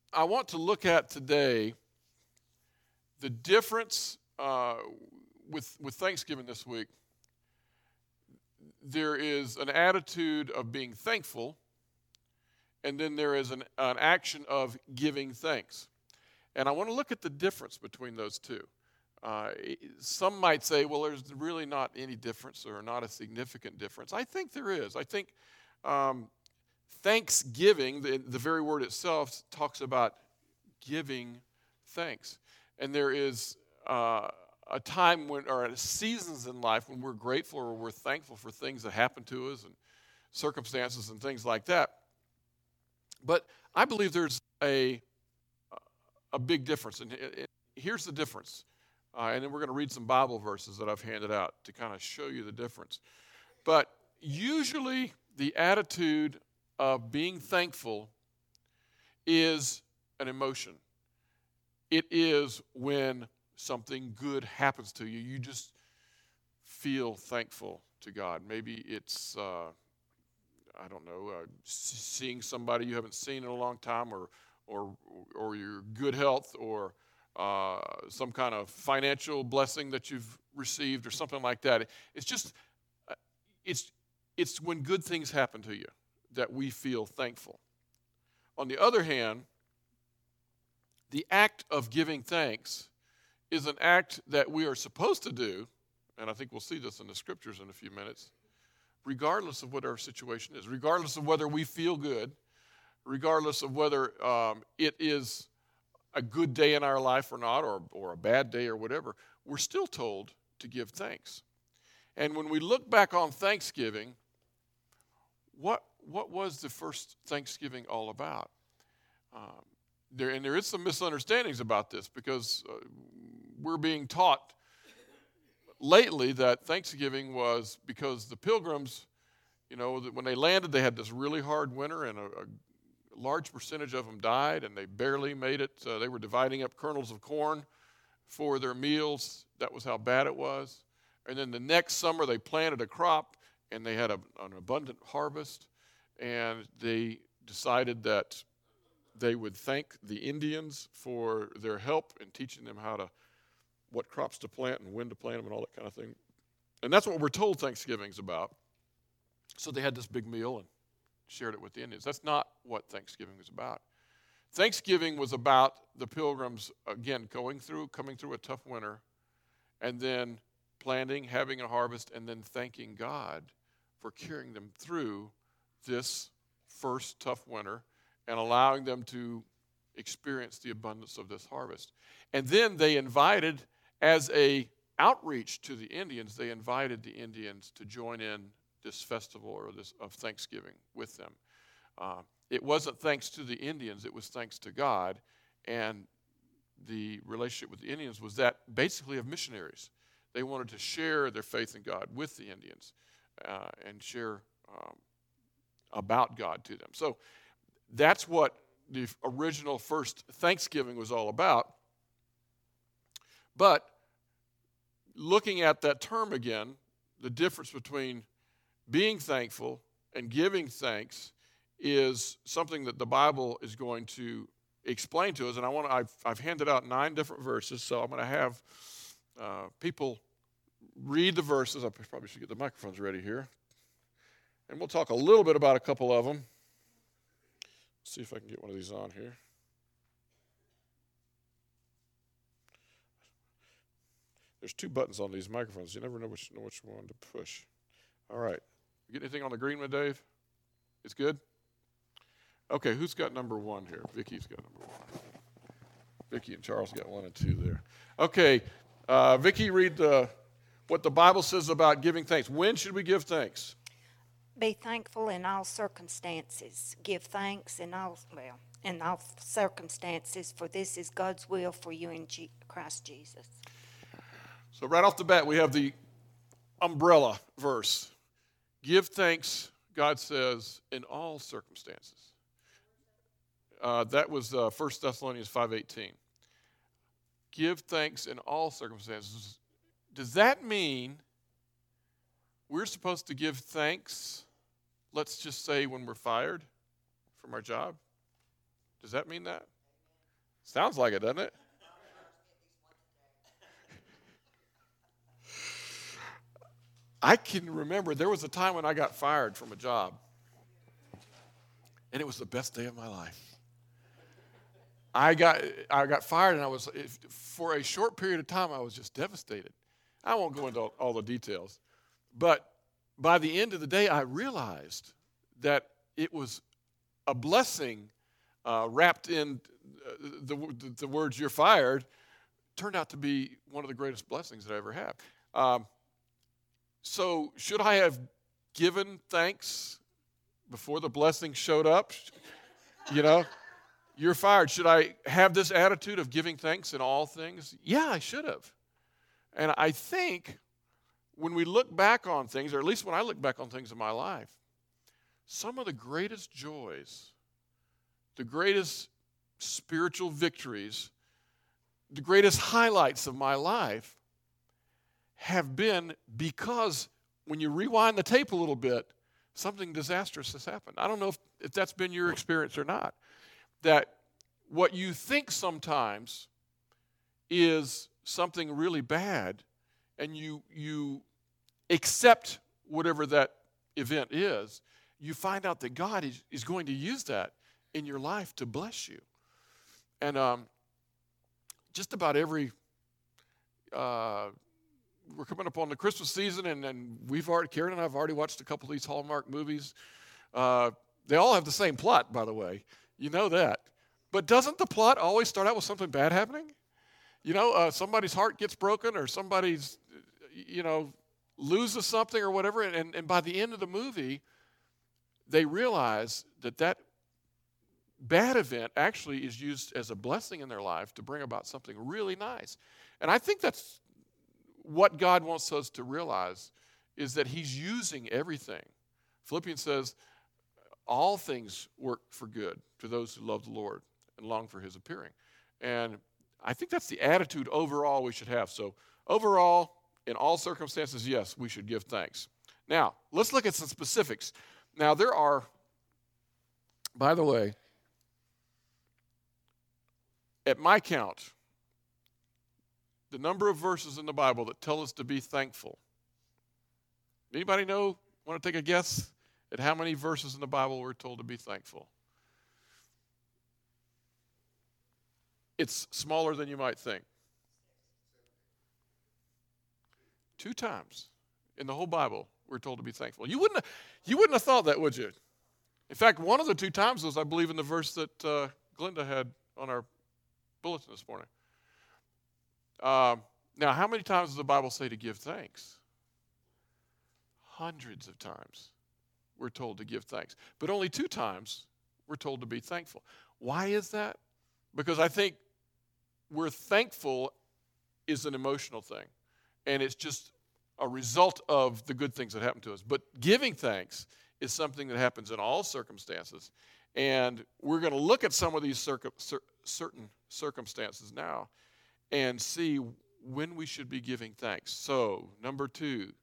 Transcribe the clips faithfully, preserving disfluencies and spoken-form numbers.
I want to look at today the difference uh, with, with Thanksgiving this week. There is an attitude of being thankful, and then there is an, an action of giving thanks. And I want to look at the difference between those two. Uh, some might say, well, there's really not any difference or not a significant difference. I think there is. I think um, thanksgiving, the, the very word itself, talks about giving thanks. And there is uh, a time when, or seasons in life when we're grateful or we're thankful for things that happen to us and circumstances and things like that. But I believe there's a a big difference. And it, it, here's the difference. Uh, and then we're going to read some Bible verses that I've handed out to kind of show you the difference. But usually the attitude of being thankful is an emotion. It is when something good happens to you. You just feel thankful to God. Maybe it's, uh, I don't know, uh, seeing somebody you haven't seen in a long time, or or or your good health, or uh, some kind of financial blessing that you've received, or something like that. It's just, uh, it's it's when good things happen to you that we feel thankful. On the other hand, the act of giving thanks is an act that we are supposed to do, and I think we'll see this in the scriptures in a few minutes, regardless of what our situation is, regardless of whether we feel good, regardless of whether um, it is a good day in our life or not, or, or a bad day or whatever, we're still told to give thanks. And when we look back on Thanksgiving, what what was the first Thanksgiving all about? Um, there and there is some misunderstandings about this, because uh, we're being taught lately that Thanksgiving was because the Pilgrims, you know, that when they landed, they had this really hard winter, and a, a large percentage of them died, and they barely made it. Uh, they were dividing up kernels of corn for their meals. That was how bad it was. And then the next summer, they planted a crop, and they had a, an abundant harvest, and they decided that they would thank the Indians for their help in teaching them how to, what crops to plant and when to plant them and all that kind of thing. And that's what we're told Thanksgiving's about. So they had this big meal and shared it with the Indians. That's not what Thanksgiving was about. Thanksgiving was about the Pilgrims, again, going through, coming through a tough winter, and then planting, having a harvest, and then thanking God for carrying them through this first tough winter and allowing them to experience the abundance of this harvest. And then they invited, as a outreach to the Indians, they invited the Indians to join in this festival or this of Thanksgiving with them. Uh, it wasn't thanks to the Indians, it was thanks to God. And the relationship with the Indians was that basically of missionaries. They wanted to share their faith in God with the Indians uh, and share um, about God to them. So that's what the original first Thanksgiving was all about. But looking at that term again, the difference between being thankful and giving thanks is something that the Bible is going to explain to us. And I want to, I've, I've handed out nine different verses, so I'm going to have uh, people read the verses. I probably should get the microphones ready here. And we'll talk a little bit about a couple of them. Let's see if I can get one of these on here. There's two buttons on these microphones. You never know which, know which one to push. All right. You get anything on the green one, Dave? It's good? Okay, who's got number one here? Vicky's got number one. Vicky and Charles got one and two there. Okay, uh, Vicky, read the, what the Bible says about giving thanks. When should we give thanks? Be thankful in all circumstances. Give thanks in all, well, in all circumstances, for this is God's will for you in G- Christ Jesus. So right off the bat, we have the umbrella verse. Give thanks, God says, in all circumstances. Uh, that was uh, First Thessalonians five eighteen. Give thanks in all circumstances. Does that mean we're supposed to give thanks, let's just say, when we're fired from our job? Does that mean that? Sounds like it, doesn't it? I can remember there was a time when I got fired from a job, and it was the best day of my life. I got I got fired, and I was for a short period of time I was just devastated. I won't go into all, all the details, but by the end of the day, I realized that it was a blessing uh, wrapped in the, the the words "you're fired." Turned out to be one of the greatest blessings that I ever have. Um, so, should I have given thanks before the blessing showed up? You know, you're fired. Should I have this attitude of giving thanks in all things? Yeah, I should have. And I think when we look back on things, or at least when I look back on things in my life, some of the greatest joys, the greatest spiritual victories, the greatest highlights of my life have been because when you rewind the tape a little bit, something disastrous has happened. I don't know if, if that's been your experience or not. That what you think sometimes is something really bad, and you you accept whatever that event is, you find out that God is, is going to use that in your life to bless you. And um, just about every, uh, we're coming up on the Christmas season, and, and we've already, Karen and I have already watched a couple of these Hallmark movies. Uh, they all have the same plot, by the way. You know that. But doesn't the plot always start out with something bad happening? You know, uh, somebody's heart gets broken, or somebody's, you know, loses something or whatever, and, and by the end of the movie, they realize that that bad event actually is used as a blessing in their life to bring about something really nice. And I think that's what God wants us to realize, is that he's using everything. Philippians says, all things work for good to those who love the Lord and long for his appearing. And I think that's the attitude overall we should have. So overall, in all circumstances, yes, we should give thanks. Now, let's look at some specifics. Now, there are, by the way, at my count, the number of verses in the Bible that tell us to be thankful. Anybody know, want to take a guess at how many verses in the Bible we're told to be thankful? It's smaller than you might think. Two times in the whole Bible we're told to be thankful. You wouldn't have, you wouldn't have thought that, would you? In fact, one of the two times was, I believe, in the verse that uh, Glenda had on our bulletin this morning. Um, now, how many times does the Bible say to give thanks? Hundreds of times we're told to give thanks. But only two times we're told to be thankful. Why is that? Because I think we're thankful is an emotional thing. And it's just a result of the good things that happen to us. But giving thanks is something that happens in all circumstances. And we're going to look at some of these circum, cer- certain circumstances now and see when we should be giving thanks. So, number two. Be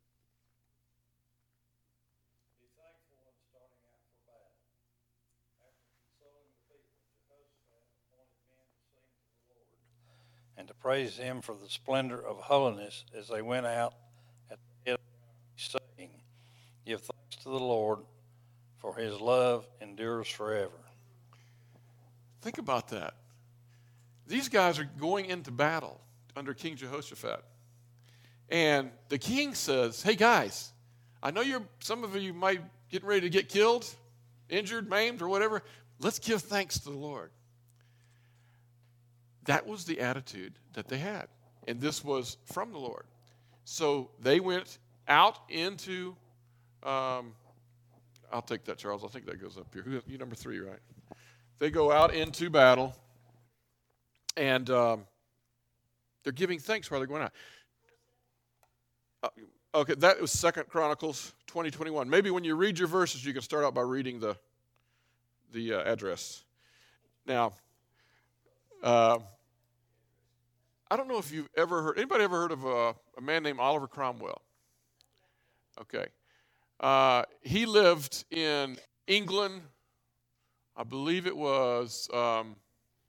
thankful when starting out for battle. After consoling the people, Jehoshaphat appointed men to sing to the Lord and to praise him for the splendor of holiness as they went out at the head of the army, saying, give thanks to the Lord, for his love endures forever. Think about that. These guys are going into battle under King Jehoshaphat. And the king says, hey guys, I know you're some of you might get ready to get killed, injured, maimed, or whatever. Let's give thanks to the Lord. That was the attitude that they had. And this was from the Lord. So they went out into, um, I'll take that, Charles. I think that goes up here. Who, you number three, right? They go out into battle, and um, they're giving thanks while they're going out. Uh, okay, that was Second Chronicles twenty, twenty-one. Maybe when you read your verses, you can start out by reading the the uh, address. Now, uh, I don't know if you've ever heard, anybody ever heard of a, a man named Oliver Cromwell? Okay. Uh, he lived in England, I believe it was um,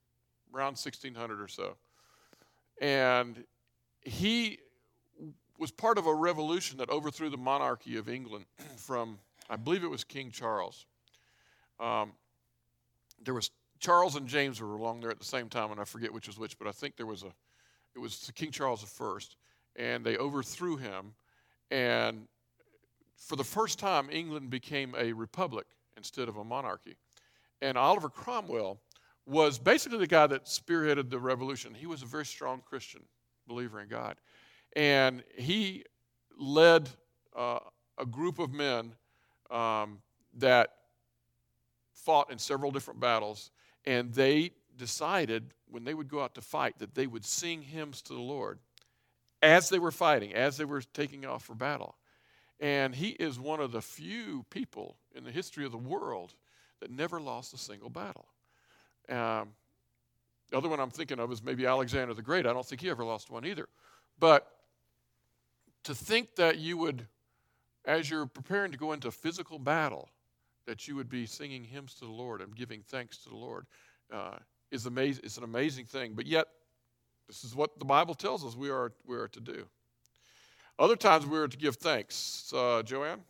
around sixteen hundred or so. And he was part of a revolution that overthrew the monarchy of England from, I believe it was King Charles. Um, there was Charles and James were along there at the same time, and I forget which was which, but I think there was a, it was King Charles the First, and they overthrew him, and for the first time, England became a republic instead of a monarchy. And Oliver Cromwell was basically the guy that spearheaded the revolution. He was a very strong Christian believer in God. And he led uh, a group of men um, that fought in several different battles, and they decided when they would go out to fight that they would sing hymns to the Lord as they were fighting, as they were taking off for battle. And he is one of the few people in the history of the world that never lost a single battle. Um, the other one I'm thinking of is maybe Alexander the Great. I don't think he ever lost one either. But to think that you would, as you're preparing to go into physical battle, that you would be singing hymns to the Lord and giving thanks to the Lord uh, is amazing. It's an amazing thing. But yet, this is what the Bible tells us we are we are to do. Other times we are to give thanks. Uh, Joanne?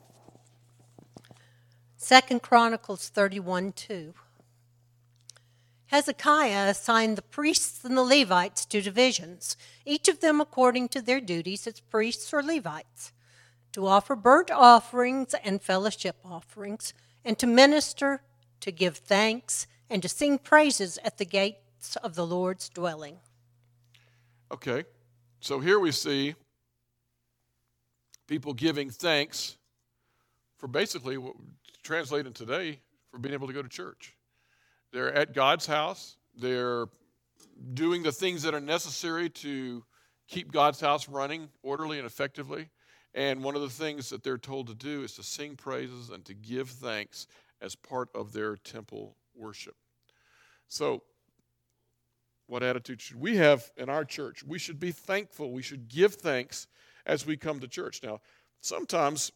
Second Chronicles thirty-one two. Hezekiah assigned the priests and the Levites to divisions, each of them according to their duties as priests or Levites, to offer burnt offerings and fellowship offerings, and to minister, to give thanks, and to sing praises at the gates of the Lord's dwelling. Okay, so here we see people giving thanks for basically what translated today for being able to go to church. They're at God's house. They're doing the things that are necessary to keep God's house running orderly and effectively. And one of the things that they're told to do is to sing praises and to give thanks as part of their temple worship. So, what attitude should we have in our church? We should be thankful. We should give thanks as we come to church. Now, sometimes,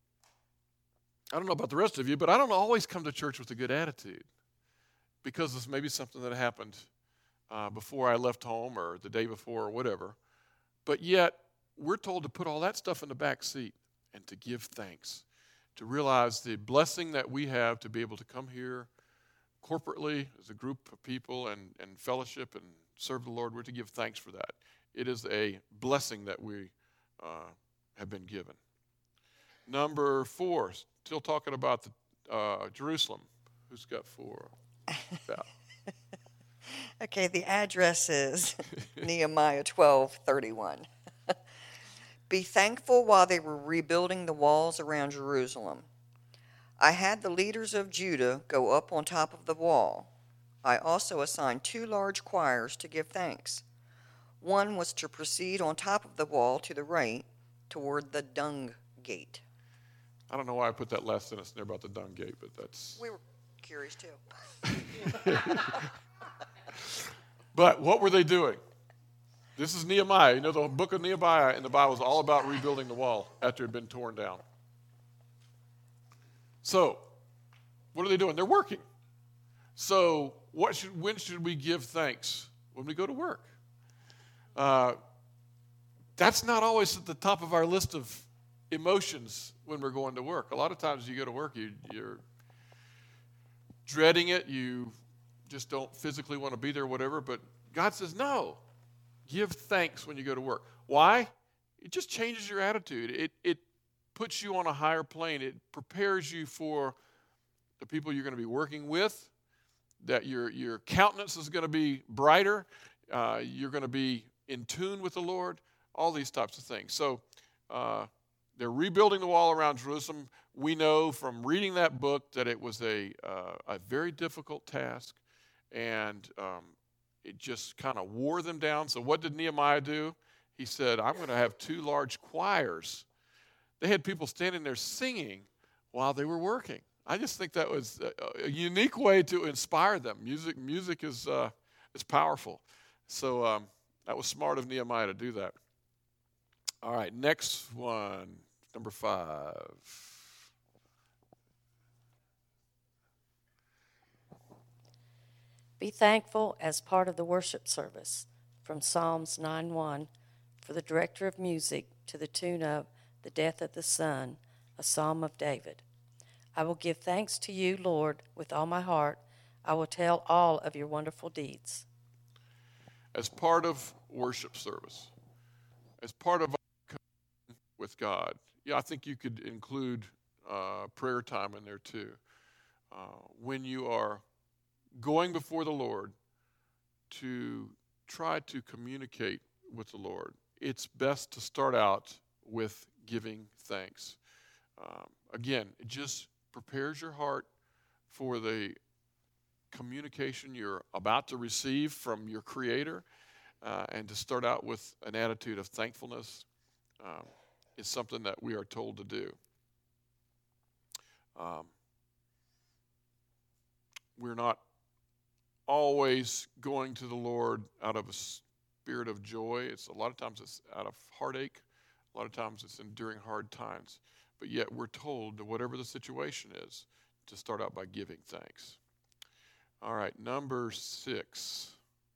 I don't know about the rest of you, but I don't always come to church with a good attitude because this may be something that happened uh, before I left home or the day before or whatever. But yet, we're told to put all that stuff in the back seat and to give thanks, to realize the blessing that we have to be able to come here corporately as a group of people and, and fellowship and serve the Lord. We're to give thanks for that. It is a blessing that we uh, have been given. Number four, still talking about the, uh, Jerusalem. Who's got four? Yeah. Okay, the address is Nehemiah twelve thirty-one. Be thankful while they were rebuilding the walls around Jerusalem. I had the leaders of Judah go up on top of the wall. I also assigned two large choirs to give thanks. One was to proceed on top of the wall to the right toward the dung gate. I don't know why I put that last sentence there about the dung gate, but that's... We were curious too. But what were they doing? This is Nehemiah. You know, the book of Nehemiah in the Bible is all about rebuilding the wall after it had been torn down. So, what are they doing? They're working. So, what should, when should we give thanks? When we go to work. Uh, that's not always at the top of our list of emotions when we're going to work. A lot of times you go to work, you, you're dreading it, you just don't physically want to be there or whatever, but God says, no, give thanks when you go to work. Why? It just changes your attitude. It, it puts you on a higher plane. It prepares you for the people you're going to be working with, that your, your countenance is going to be brighter, uh, you're going to be in tune with the Lord, all these types of things. So uh, they're rebuilding the wall around Jerusalem. We know from reading that book that it was a, uh, a very difficult task, and um, it just kind of wore them down. So what did Nehemiah do? He said, I'm going to have two large choirs. They had people standing there singing while they were working. I just think that was a, a unique way to inspire them. Music music is, uh, is powerful. So um, that was smart of Nehemiah to do that. All right, next one, number five. Be thankful as part of the worship service from Psalms nine one for the director of music to the tune of The Death of the Son, a psalm of David. I will give thanks to you, Lord, with all my heart. I will tell all of your wonderful deeds. As part of worship service, as part of our communion with God, yeah, I think you could include uh, prayer time in there too. Uh, when you are going before the Lord to try to communicate with the Lord, it's best to start out with giving thanks. Um, again, it just prepares your heart for the communication you're about to receive from your Creator, uh, and to start out with an attitude of thankfulness um, is something that we are told to do. Um, we're not always going to the Lord out of a spirit of joy. It's a lot of times it's out of heartache. A lot of times it's enduring hard times. But yet we're told that whatever the situation is, to start out by giving thanks. All right, number six.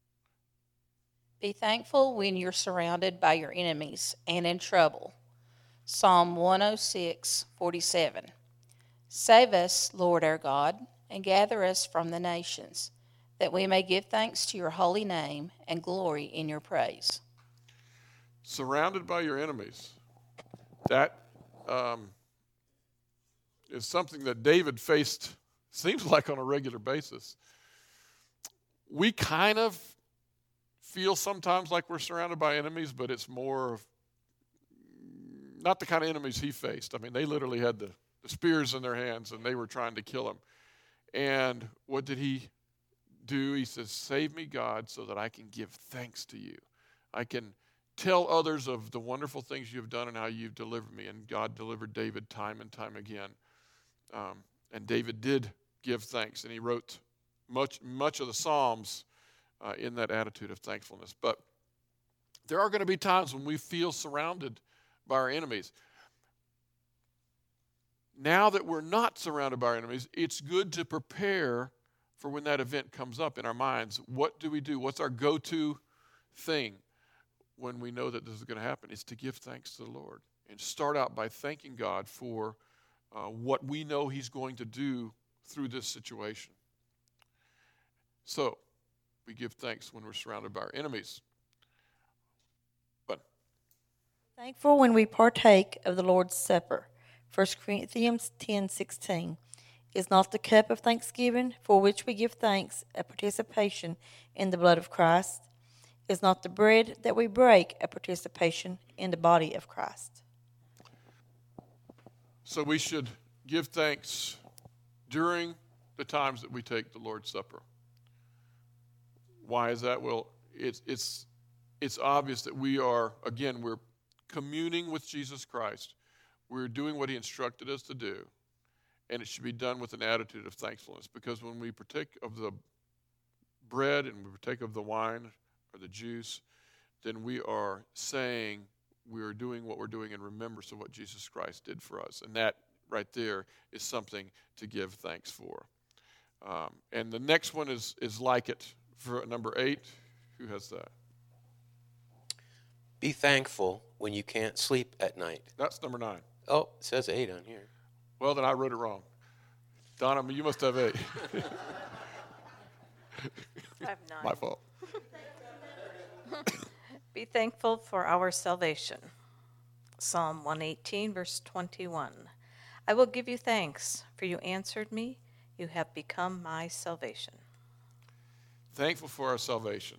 Be thankful when you're surrounded by your enemies and in trouble. Psalm one oh six, forty-seven. Save us, Lord our God, and gather us from the nations, that we may give thanks to your holy name and glory in your praise. Surrounded by your enemies. That um, is something that David faced, seems like, on a regular basis. We kind of feel sometimes like we're surrounded by enemies, but it's more of not the kind of enemies he faced. I mean, they literally had the, the spears in their hands, and they were trying to kill him. And what did he do? He says, save me, God, so that I can give thanks to you. I can tell others of the wonderful things you've done and how you've delivered me. And God delivered David time and time again. Um, and David did give thanks, and he wrote much, much of the Psalms uh, in that attitude of thankfulness. But there are going to be times when we feel surrounded by our enemies. Now that we're not surrounded by our enemies, it's good to prepare for when that event comes up in our minds. What do we do? What's our go-to thing when we know that this is going to happen? It's to give thanks to the Lord and start out by thanking God for uh, what we know He's going to do through this situation. So, we give thanks when we're surrounded by our enemies. But Thankful when we partake of the Lord's Supper. First Corinthians ten sixteen. Is not the cup of thanksgiving, for which we give thanks, a participation in the blood of Christ? Is not the bread that we break a participation in the body of Christ? So we should give thanks during the times that we take the Lord's Supper. Why is that? Well, it's it's it's obvious that we are, again, we're communing with Jesus Christ. We're doing what He instructed us to do. And it should be done with an attitude of thankfulness, because when we partake of the bread and we partake of the wine or the juice, then we are saying we are doing what we're doing in remembrance of what Jesus Christ did for us. And that right there is something to give thanks for. Um, and the next one is, is like it for number eight. Who has that? Be thankful when you can't sleep at night. That's number nine. Oh, it says eight on here. Well, then I wrote it wrong. Donna, you must have eight. I have nine. My fault. Be thankful for our salvation. Psalm one eighteen, verse twenty-one. I will give you thanks, for you answered me. You have become my salvation. Thankful for our salvation.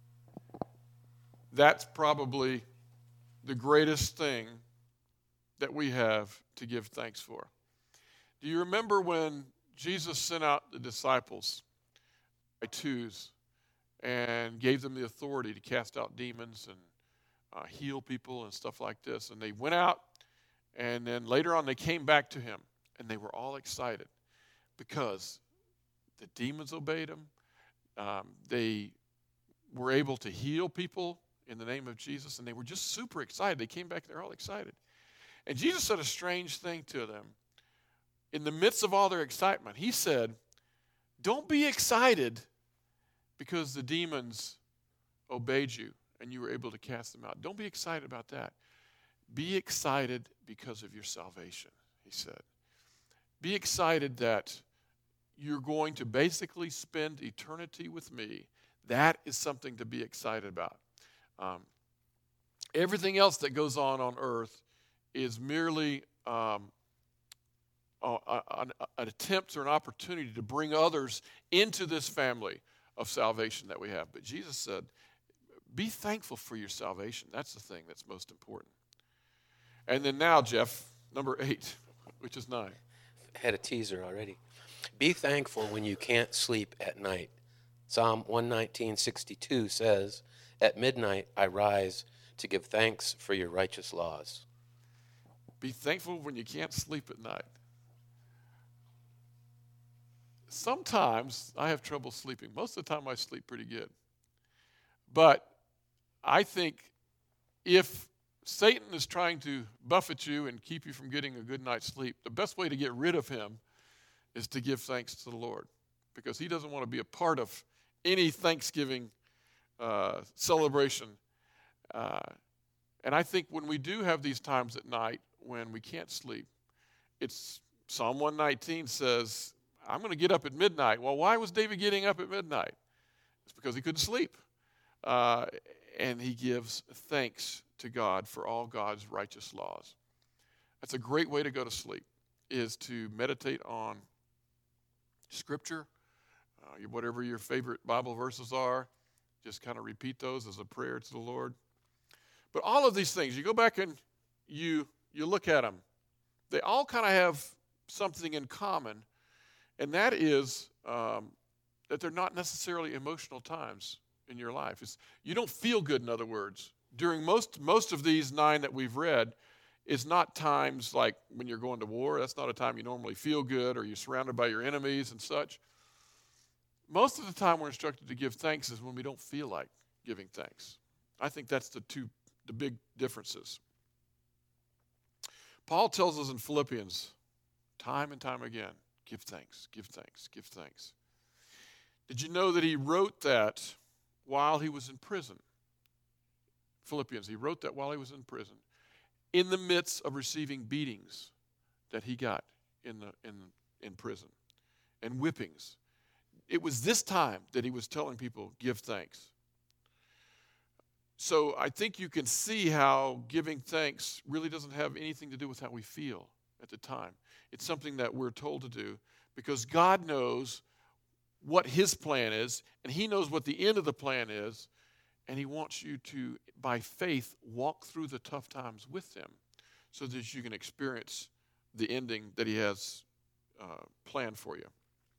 That's probably the greatest thing that we have to give thanks for. Do you remember when Jesus sent out the disciples by twos and gave them the authority to cast out demons and uh, heal people and stuff like this? And they went out, and then later on they came back to Him, and they were all excited because the demons obeyed Him. Um, they were able to heal people in the name of Jesus, and they were just super excited. They came back, they're all excited. And Jesus said a strange thing to them. In the midst of all their excitement, He said, don't be excited because the demons obeyed you and you were able to cast them out. Don't be excited about that. Be excited because of your salvation, he said. Be excited that you're going to basically spend eternity with me. That is something to be excited about. Um, everything else that goes on on earth is merely um, a, a, an, an attempt or an opportunity to bring others into this family of salvation that we have. But Jesus said, be thankful for your salvation. That's the thing that's most important. And then now, Jeff, number eight, which is nine. I had a teaser already. Be thankful when you can't sleep at night. Psalm one nineteen, sixty-two says, at midnight I rise to give thanks for your righteous laws. Be thankful when you can't sleep at night. Sometimes I have trouble sleeping. Most of the time I sleep pretty good. But I think if Satan is trying to buffet you and keep you from getting a good night's sleep, the best way to get rid of him is to give thanks to the Lord, because he doesn't want to be a part of any Thanksgiving uh, celebration. Uh, and I think when we do have these times at night when we can't sleep, it's Psalm one nineteen says, I'm going to get up at midnight. Well, why was David getting up at midnight? It's because he couldn't sleep. Uh, and he gives thanks to God for all God's righteous laws. That's a great way to go to sleep, is to meditate on Scripture, uh, whatever your favorite Bible verses are. Just kind of repeat those as a prayer to the Lord. But all of these things, you go back and you you look at them, they all kind of have something in common, and that is um, that they're not necessarily emotional times in your life. It's, you don't feel good, in other words. During most most of these nine that we've read, it's not times like when you're going to war. That's not a time you normally feel good, or you're surrounded by your enemies and such. Most of the time we're instructed to give thanks is when we don't feel like giving thanks. I think that's the two the big differences. Paul tells us in Philippians, time and time again, give thanks, give thanks, give thanks. Did you know that he wrote that while he was in prison? Philippians, he wrote that while he was in prison, in the midst of receiving beatings that he got in the in in prison, and whippings. It was this time that he was telling people, give thanks. So I think you can see how giving thanks really doesn't have anything to do with how we feel at the time. It's something that we're told to do because God knows what his plan is, and he knows what the end of the plan is, and he wants you to, by faith, walk through the tough times with him so that you can experience the ending that he has uh, planned for you.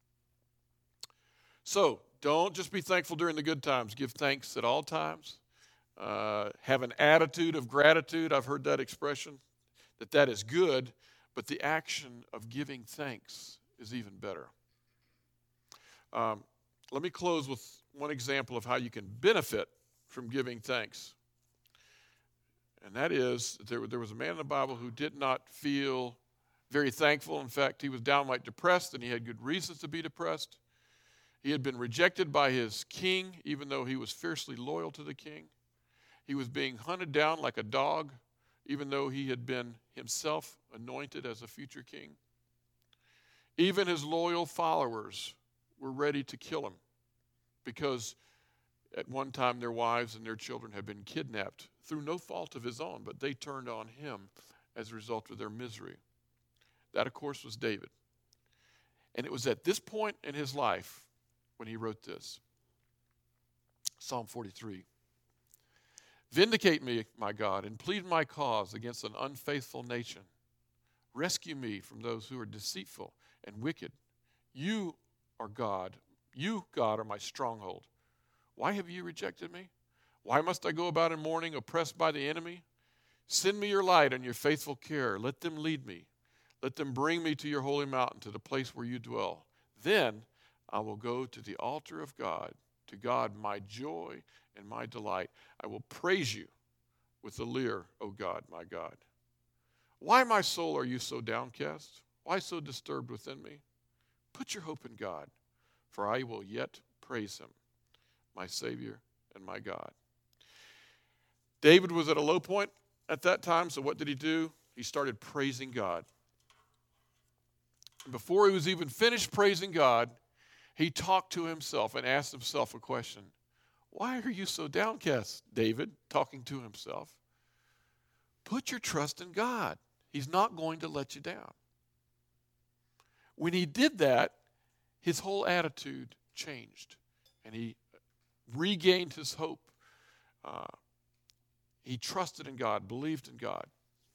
So don't just be thankful during the good times. Give thanks at all times. Uh, have an attitude of gratitude. I've heard that expression, that that is good, but the action of giving thanks is even better. Um, let me close with one example of how you can benefit from giving thanks. And that is, there, there was a man in the Bible who did not feel very thankful. In fact, he was downright depressed, and he had good reasons to be depressed. He had been rejected by his king, even though he was fiercely loyal to the king. He was being hunted down like a dog, even though he had been himself anointed as a future king. Even his loyal followers were ready to kill him because at one time their wives and their children had been kidnapped through no fault of his own, but they turned on him as a result of their misery. That, of course, was David. And it was at this point in his life when he wrote this. Psalm forty-three. Vindicate me, my God, and plead my cause against an unfaithful nation. Rescue me from those who are deceitful and wicked. You are God. You, God, are my stronghold. Why have you rejected me? Why must I go about in mourning, oppressed by the enemy? Send me your light and your faithful care. Let them lead me. Let them bring me to your holy mountain, to the place where you dwell. Then I will go to the altar of God, to God my joy and my delight. I will praise you with the lyre, O God, my God. Why, my soul, are you so downcast? Why so disturbed within me? Put your hope in God, for I will yet praise him, my Savior, and my God. David was at a low point at that time, so what did he do? He started praising God. Before he was even finished praising God, he talked to himself and asked himself a question. Why are you so downcast, David? Talking to himself. Put your trust in God. He's not going to let you down. When he did that, his whole attitude changed, and he regained his hope. Uh, he trusted in God, believed in God.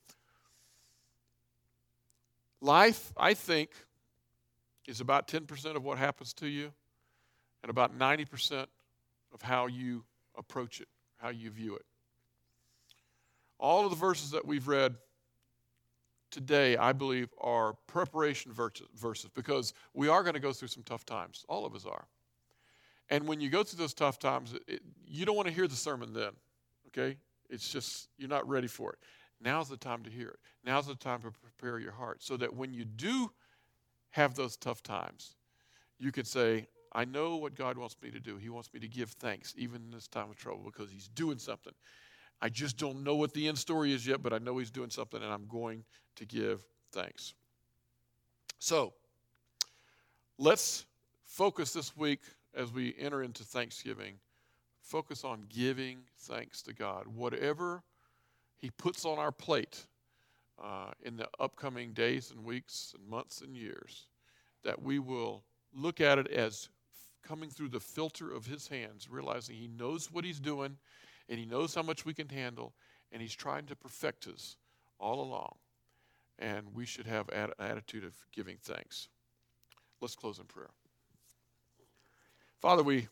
Life, I think, is about ten percent of what happens to you and about ninety percent of how you approach it, how you view it. All of the verses that we've read today, I believe, are preparation verses because we are going to go through some tough times. All of us are. And when you go through those tough times, it, you don't want to hear the sermon then, okay? It's just, you're not ready for it. Now's the time to hear it. Now's the time to prepare your heart so that when you do have those tough times, you can say, I know what God wants me to do. He wants me to give thanks even in this time of trouble because he's doing something. I just don't know what the end story is yet, but I know he's doing something and I'm going to give thanks. So, let's focus this week as we enter into Thanksgiving. Focus on giving thanks to God. Whatever he puts on our plate uh, in the upcoming days and weeks and months and years, that we will look at it as coming through the filter of his hands, realizing he knows what he's doing and he knows how much we can handle, and he's trying to perfect us all along. And we should have an attitude of giving thanks. Let's close in prayer. Father, we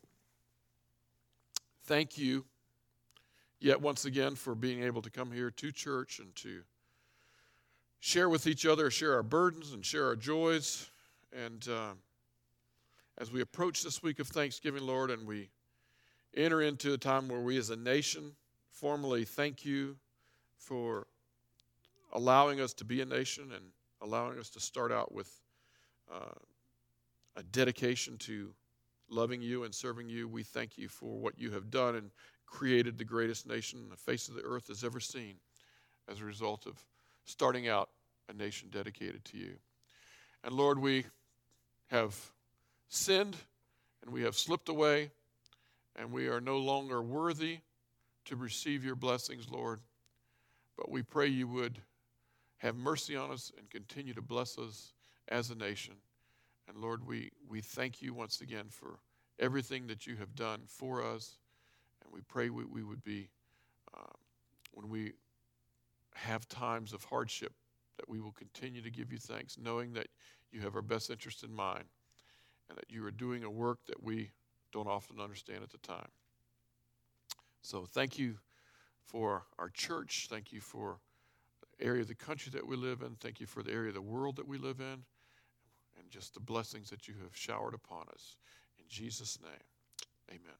thank you yet once again for being able to come here to church and to share with each other, share our burdens and share our joys. And uh, as we approach this week of Thanksgiving, Lord, and we enter into a time where we as a nation formally thank you for allowing us to be a nation and allowing us to start out with uh, a dedication to loving you and serving you. We thank you for what you have done and created the greatest nation the face of the earth has ever seen as a result of starting out a nation dedicated to you. And Lord, we have sinned and we have slipped away and we are no longer worthy to receive your blessings, Lord. But we pray you would have mercy on us and continue to bless us as a nation. And Lord, we, we thank you once again for everything that you have done for us. And we pray we, we would be, uh, when we have times of hardship, that we will continue to give you thanks, knowing that you have our best interest in mind and that you are doing a work that we don't often understand at the time. So thank you for our church. Thank you for the area of the country that we live in. Thank you for the area of the world that we live in. And just the blessings that you have showered upon us. In Jesus' name, amen.